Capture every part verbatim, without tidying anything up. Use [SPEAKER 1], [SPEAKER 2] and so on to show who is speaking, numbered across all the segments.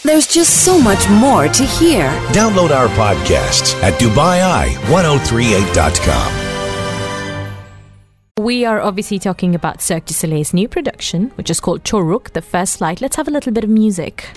[SPEAKER 1] There's just so much more to hear.
[SPEAKER 2] Download our podcasts at Dubai Eye ten thirty-eight dot com.
[SPEAKER 3] We are obviously talking about Cirque du Soleil's new production, which is called Toruk, The First Flight. Let's have a little bit of music.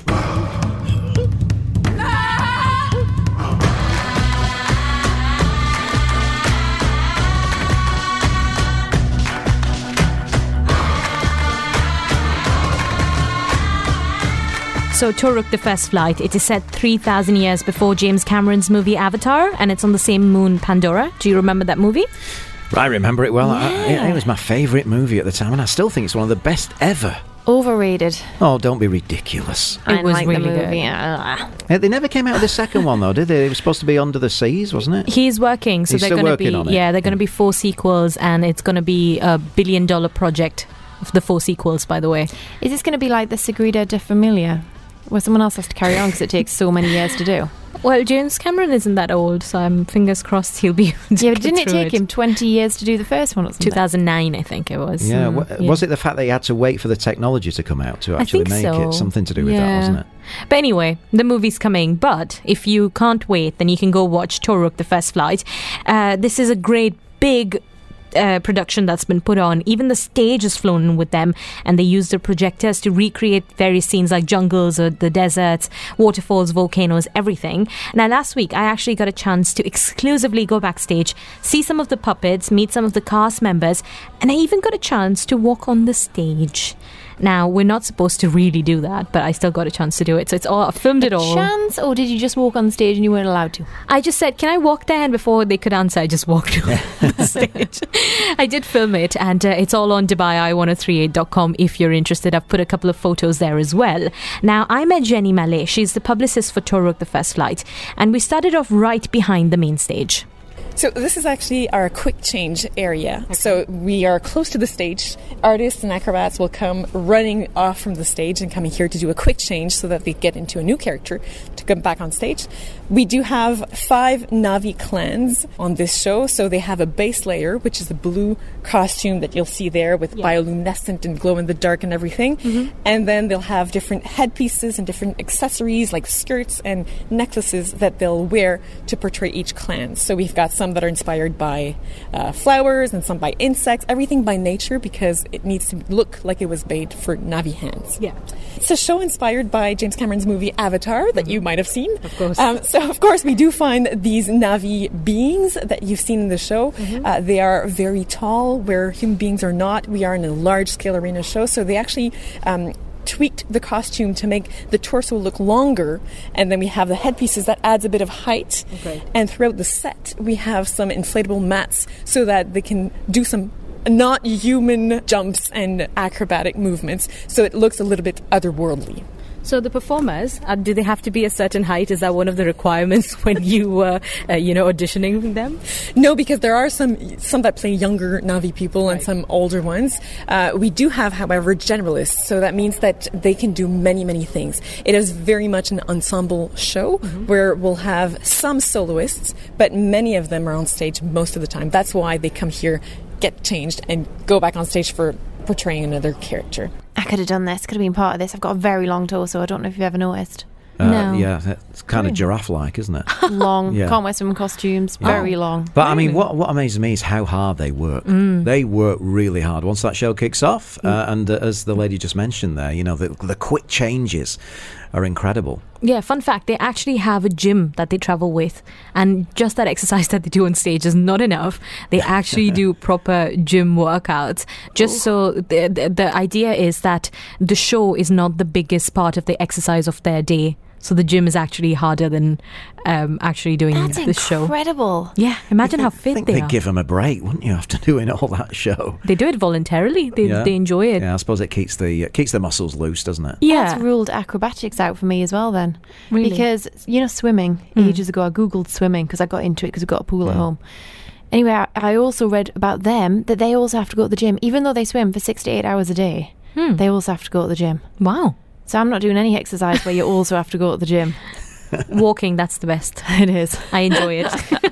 [SPEAKER 3] So Toruk, The First Flight, it is set three thousand years before James Cameron's movie Avatar, and it's on the same moon, Pandora. Do you remember that movie?
[SPEAKER 4] I remember it well.
[SPEAKER 3] Yeah.
[SPEAKER 4] I, it was my favourite movie at the time, and I still think it's one of the best ever.
[SPEAKER 5] Overrated.
[SPEAKER 4] Oh, don't be ridiculous.
[SPEAKER 5] I
[SPEAKER 3] It was
[SPEAKER 5] like
[SPEAKER 3] really
[SPEAKER 5] the movie.
[SPEAKER 3] good.
[SPEAKER 5] Uh,
[SPEAKER 4] Yeah, they never came out with the second one, though, did they? It was supposed to be Under the Seas, wasn't it?
[SPEAKER 3] He's working, so
[SPEAKER 4] He's
[SPEAKER 3] they're
[SPEAKER 4] still
[SPEAKER 3] going to
[SPEAKER 4] working
[SPEAKER 3] be
[SPEAKER 4] on it.
[SPEAKER 3] yeah, they're going to be four sequels, and it's going to be a billion dollar project. The four sequels, by the way.
[SPEAKER 5] Is this going to be like the Sagrada de Familia, where someone else has to carry on because it takes so many years to do?
[SPEAKER 3] Well, James Cameron isn't that old, so I'm fingers crossed he'll be. able to
[SPEAKER 5] Yeah,
[SPEAKER 3] get
[SPEAKER 5] but didn't it
[SPEAKER 3] through
[SPEAKER 5] take him twenty years to do the first one or something?
[SPEAKER 3] two thousand nine, I think it was.
[SPEAKER 4] Yeah,
[SPEAKER 3] Mm,
[SPEAKER 4] wa-
[SPEAKER 3] yeah.
[SPEAKER 4] was it the fact that he had to wait for the technology to come out to
[SPEAKER 3] I
[SPEAKER 4] actually
[SPEAKER 3] think
[SPEAKER 4] make
[SPEAKER 3] so.
[SPEAKER 4] it? Something to do with that,
[SPEAKER 3] Yeah.
[SPEAKER 4] wasn't it?
[SPEAKER 3] But anyway, the movie's coming. But if you can't wait, then you can go watch Toruk, The First Flight. Uh, this is a great big Uh, production that's been put on. Even the stage is flown in with them, and they use the projectors to recreate various scenes like jungles or the deserts, waterfalls, volcanoes, everything. Now, last week I actually got a chance to exclusively go backstage, see some of the puppets, meet some of the cast members, and I even got a chance to walk on the stage. Now, we're not supposed to really do that, but I still got a chance to do it. So it's all, I filmed it all.
[SPEAKER 5] Chance, or did you just walk on stage and you weren't allowed to?
[SPEAKER 3] I just said, can I walk there? And before they could answer, I just walked on the stage. I did film it, and uh, it's all on Dubai Eye ten thirty-eight dot com if you're interested. I've put a couple of photos there as well. Now, I met Jenny Malay. She's the publicist for Toruk, The First Flight, and we started off right behind the main stage.
[SPEAKER 6] So this is actually our quick change area. Okay. So we are close to the stage. Artists and acrobats will come running off from the stage and coming here to do a quick change so that they get into a new character to come back on stage. We do have five Na'vi clans on this show. So they have a base layer, which is a blue costume that you'll see there with yeah. bioluminescent and glow in the dark and everything. Mm-hmm. And then they'll have different headpieces and different accessories like skirts and necklaces that they'll wear to portray each clan. So we've got some that are inspired by uh, flowers and some by insects, everything by nature because it needs to look like it was made for Na'vi hands.
[SPEAKER 3] Yeah.
[SPEAKER 6] It's a show inspired by James Cameron's movie Avatar that mm-hmm. you might have seen.
[SPEAKER 3] Of course.
[SPEAKER 6] Um, so, of course, we do find these Na'vi beings that you've seen in the show. Mm-hmm. Uh, they are very tall, where human beings are not. We are in a large-scale arena show, so they actually Um, tweaked the costume to make the torso look longer, and then we have the headpieces that adds a bit of height. Okay. And throughout the set we have some inflatable mats so that they can do some not human jumps and acrobatic movements, so it looks a little bit otherworldly.
[SPEAKER 3] So the performers, uh, do they have to be a certain height? Is that one of the requirements when you, uh, uh, you know, auditioning with them?
[SPEAKER 6] No, because there are some some that play younger Na'vi people and right. some older ones. Uh, we do have, however, generalists, so that means that they can do many, many things. It is very much an ensemble show mm-hmm. where we'll have some soloists, but many of them are on stage most of the time. That's why they come here, get changed, and go back on stage for portraying another character.
[SPEAKER 5] I could have done this, could have been part of this. I've got a very long torso. I don't know if you've ever noticed.
[SPEAKER 4] Uh,
[SPEAKER 3] no.
[SPEAKER 4] Yeah, it's kind of giraffe-like, isn't it?
[SPEAKER 5] Long.
[SPEAKER 4] Yeah.
[SPEAKER 5] Can't wear swimming costumes. Very
[SPEAKER 4] oh.
[SPEAKER 5] long.
[SPEAKER 4] But I mean, what what amazes me is how hard they work. Mm. They work really hard. Once that show kicks off, mm. uh, and uh, as the lady just mentioned there, you know, the, the quick changes are incredible.
[SPEAKER 3] Yeah, fun fact, they actually have a gym that they travel with, and just that exercise that they do on stage is not enough. They actually do proper gym workouts, just Ooh. so the, the, the idea is that the show is not the biggest part of the exercise of their day. So the gym is actually harder than um, actually doing
[SPEAKER 5] That's
[SPEAKER 3] the show.
[SPEAKER 5] That's incredible.
[SPEAKER 3] Yeah, imagine
[SPEAKER 4] think,
[SPEAKER 3] how fit
[SPEAKER 4] I think
[SPEAKER 3] they
[SPEAKER 4] they'd
[SPEAKER 3] are.
[SPEAKER 4] give them a break, wouldn't you, after doing all that show?
[SPEAKER 3] They do it voluntarily. They
[SPEAKER 4] yeah.
[SPEAKER 3] they enjoy it.
[SPEAKER 4] Yeah, I suppose it keeps the uh, keeps the muscles loose, doesn't it?
[SPEAKER 3] Yeah.
[SPEAKER 5] That's ruled acrobatics out for me as well then.
[SPEAKER 3] Really?
[SPEAKER 5] Because, you know, swimming, mm. ages ago I googled swimming because I got into it because we've got a pool yeah. at home. Anyway, I, I also read about them that they also have to go to the gym. Even though they swim for six to eight hours a day, hmm. they also have to go to the gym.
[SPEAKER 3] Wow.
[SPEAKER 5] So I'm not doing any exercise where you also have to go to the gym.
[SPEAKER 3] Walking, that's the best.
[SPEAKER 5] It is.
[SPEAKER 3] I enjoy it.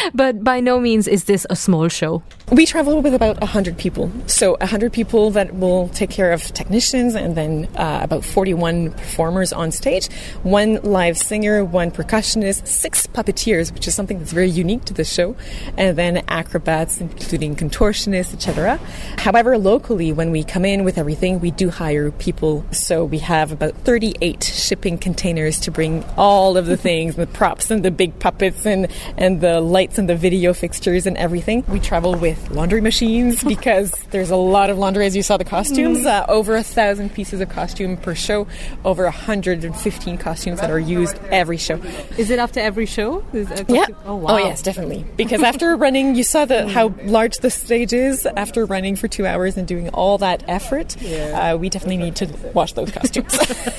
[SPEAKER 3] But by no means is this a small show.
[SPEAKER 6] We travel with about one hundred people. So one hundred people that will take care of technicians, and then uh, about forty-one performers on stage, one live singer, one percussionist, six puppeteers, which is something that's very unique to the show, and then acrobats, including contortionists, et cetera. However, locally, when we come in with everything, we do hire people. So we have about thirty-eight shipping containers to bring all of the things, the props and the big puppets and, and the lights and the video fixtures and everything. We travel with laundry machines because there's a lot of laundry, as you saw the costumes. Uh, over a thousand pieces of costume per show, over one hundred fifteen costumes that are used every show.
[SPEAKER 3] Is it after every show? Is it
[SPEAKER 6] yeah.
[SPEAKER 3] Oh, wow.
[SPEAKER 6] Oh, yes, definitely. Because after running, you saw the how large the stage is. After running for two hours and doing all that effort, yeah. uh, we definitely need to wash those costumes.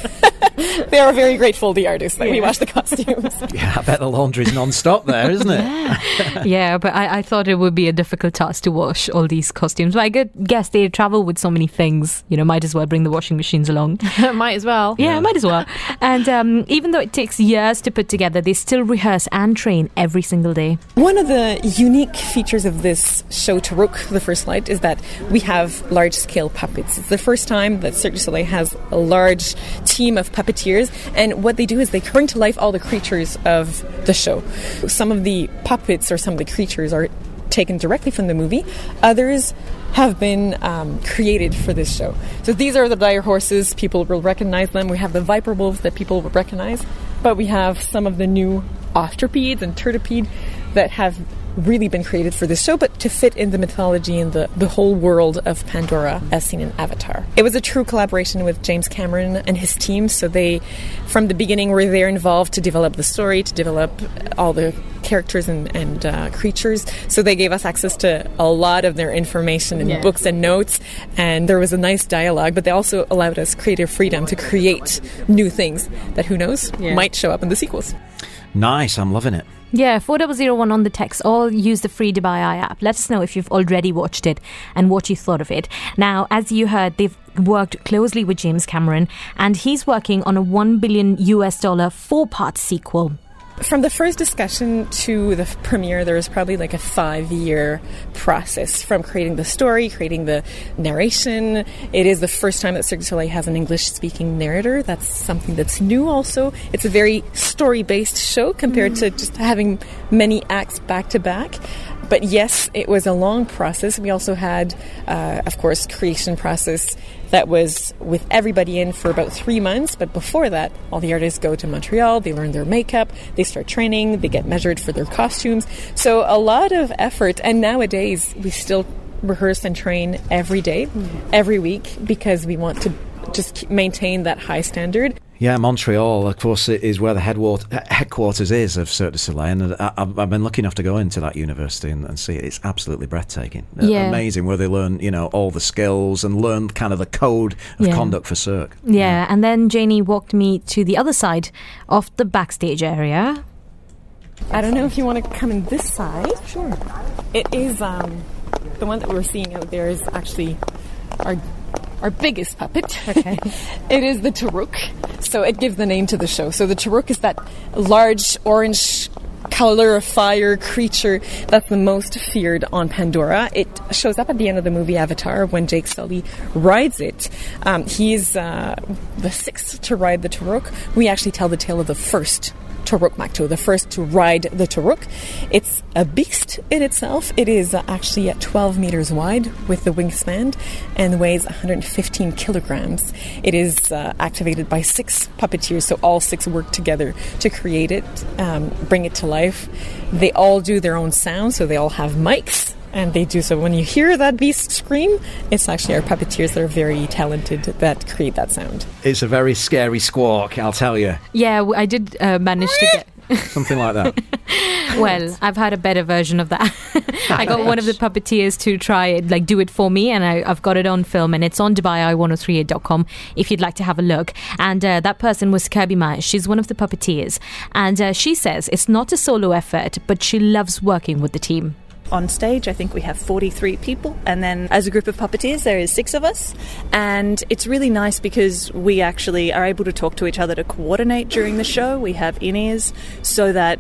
[SPEAKER 6] They are very grateful, the artists, that yeah. we wash the costumes.
[SPEAKER 4] Yeah, I bet the laundry's non-stop there, isn't it?
[SPEAKER 3] Yeah, yeah, but I, I thought it would be a difficult task to wash all these costumes. But I guess they travel with so many things, you know, might as well bring the washing machines along.
[SPEAKER 5] Might as well.
[SPEAKER 3] Yeah, yeah. might as well. And um, even though it takes years to put together, they still rehearse and train every single day.
[SPEAKER 6] One of the unique features of this show, Tarok, the First Light, is that we have large-scale puppets. It's the first time that Cirque du Soleil has a large team of puppeteers, and what they do is they bring to life all the creatures of the show. Some of the puppets or some of the creatures are taken directly from the movie. Others have been um, created for this show. So these are the dire horses. People will recognize them. We have the viper wolves that people will recognize, but we have some of the new octopodes and turtipede that have really been created for this show, but to fit in the mythology and the, the whole world of Pandora as seen in Avatar. It was a true collaboration with James Cameron and his team, so they, from the beginning, were there involved to develop the story, to develop all the characters and, and uh, creatures, so they gave us access to a lot of their information in yeah. books and notes, and there was a nice dialogue, but they also allowed us creative freedom to create new things that, who knows, yeah. might show up in the sequels.
[SPEAKER 4] Nice, I'm loving it.
[SPEAKER 3] Yeah, four thousand one on the text. All use the free Dubai Eye app. Let us know if you've already watched it and what you thought of it. Now, as you heard, they've worked closely with James Cameron, and he's working on a one billion U S dollar four-part sequel.
[SPEAKER 6] From the first discussion to the premiere, there was probably like a five-year process from creating the story, creating the narration. It is the first time that Cirque du Soleil has an English-speaking narrator. That's something that's new also. It's a very story-based show compared mm. to just having many acts back-to-back. But yes, it was a long process. We also had, uh, of course, creation process that was with everybody in for about three months. But before that, all the artists go to Montreal, they learn their makeup, they start training, they get measured for their costumes. So a lot of effort. And nowadays, we still rehearse and train every day, every week, because we want to just maintain that high standard.
[SPEAKER 4] Yeah, Montreal, of course, is where the headquarters is of Cirque du Soleil, and I've, I've been lucky enough to go into that university and, and see it. It's absolutely breathtaking.
[SPEAKER 3] Yeah.
[SPEAKER 4] Amazing, where they learn, you know, all the skills and learn kind of the code of
[SPEAKER 3] yeah.
[SPEAKER 4] conduct for Cirque.
[SPEAKER 3] Yeah. yeah, and then Janie walked me to the other side of the backstage area.
[SPEAKER 6] I don't know if you want to come in this side. Sure. It is, um, the one that we're seeing out there is actually our Our biggest puppet. Okay. It is the Tarok. So it gives the name to the show. So the Tarok is that large orange color of fire creature that's the most feared on Pandora. It shows up at the end of the movie Avatar when Jake Sully rides it. Um, he's uh, the sixth to ride the Tarok. We actually tell the tale of the first Tarok Makto, the first to ride the Tarok. It's a beast in itself. It is uh, actually at twelve meters wide with the wingspan and weighs one hundred fifteen kilograms. It is uh, activated by six puppeteers, so all six work together to create it, um, bring it to life. They all do their own sound, so they all have mics. And they do so. When you hear that beast scream, it's actually our puppeteers that are very talented that create that sound.
[SPEAKER 4] It's a very scary squawk, I'll tell you.
[SPEAKER 3] Yeah, I did uh, manage to get...
[SPEAKER 4] Something like that.
[SPEAKER 3] Well, I've had a better version of that. I got one of the puppeteers to try it, like do it for me, and I, I've got it on film, and it's on Dubai Eye ten thirty-eight dot com if you'd like to have a look. And uh, that person was Kirby Meyer. She's one of the puppeteers, and uh, she says it's not a solo effort, but she loves working with the team.
[SPEAKER 7] On stage, I think we have forty-three people, and then as a group of puppeteers there is six of us, and it's really nice because we actually are able to talk to each other to coordinate during the show. We have in-ears so that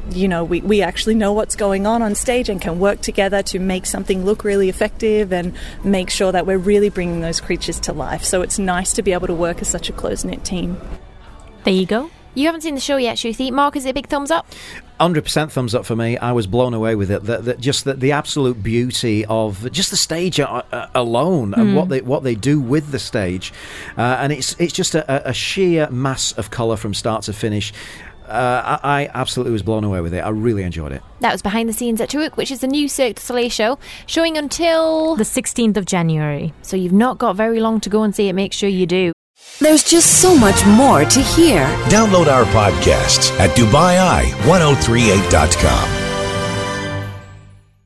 [SPEAKER 7] you know, we, we actually know what's going on on stage and can work together to make something look really effective and make sure that we're really bringing those creatures to life. So it's nice to be able to work as such a close-knit team.
[SPEAKER 3] There you go.
[SPEAKER 5] You haven't seen the show yet, Shruti. Mark, is it a big thumbs up?
[SPEAKER 4] one hundred percent thumbs up for me. I was blown away with it. The, the, just the, the absolute beauty of just the stage uh, uh, alone mm. and what they what they do with the stage. Uh, and it's it's just a, a sheer mass of colour from start to finish. Uh, I, I absolutely was blown away with it. I really enjoyed it.
[SPEAKER 5] That was Behind the Scenes at Turok, which is the new Cirque du Soleil show, showing until
[SPEAKER 3] the sixteenth of January.
[SPEAKER 5] So you've not got very long to go and see it. Make sure you do.
[SPEAKER 1] There's just so much more to hear.
[SPEAKER 2] Download our podcasts at Dubai Eye ten thirty-eight dot com.